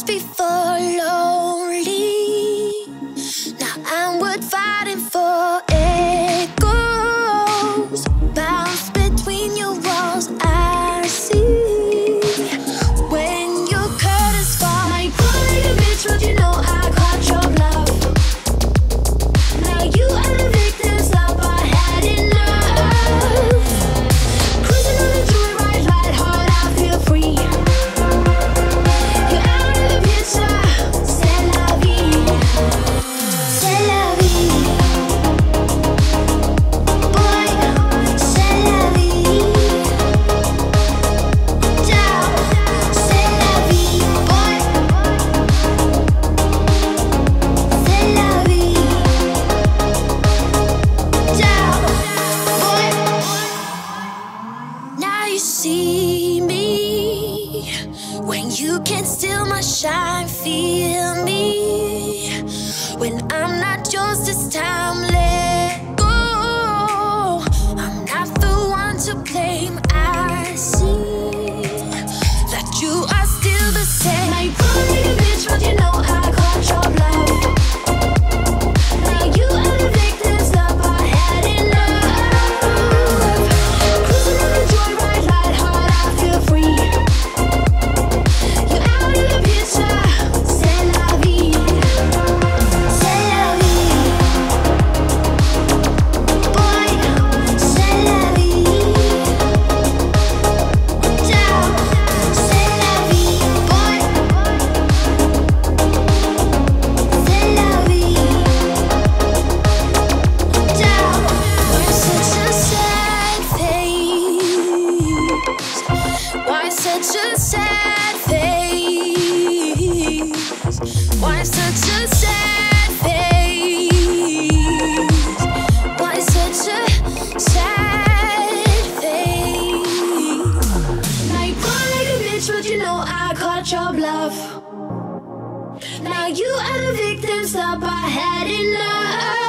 was before lonely. Now I'm worth fighting for. Echoes bounce between your walls. I see when your curtains fall. I call like a bitch, but you know I caught your bluff. Now you are the victim, stop, I had enough. Cruising on the joyride, light heart, I feel free. You're out of the picture, c'est la vie. C'est la vie. Boy, c'est la vie. Down, c'est la vie. Boy, c'est la vie. Down, boy. Now you see me when you can't steal my shine. Feel me when I'm not yours this time. Let go. I'm not the one to blame. I see that you are still the same. I run like a bitch, but you know I caught your bluff. Now you are the victim, stop, I had enough. Cruising on the joyride, light heart, I feel free. You're out of the picture, c'est la vie. C'est la vie. Boy, c'est la vie. Down, c'est la vie. Boy, c'est la vie. Down, we're such a sad face. Why such a sad face? Why such a sad face? Why such a sad face? Now you call like a bitch, but you know I caught your bluff. Now you are the victim, stop, I had enough.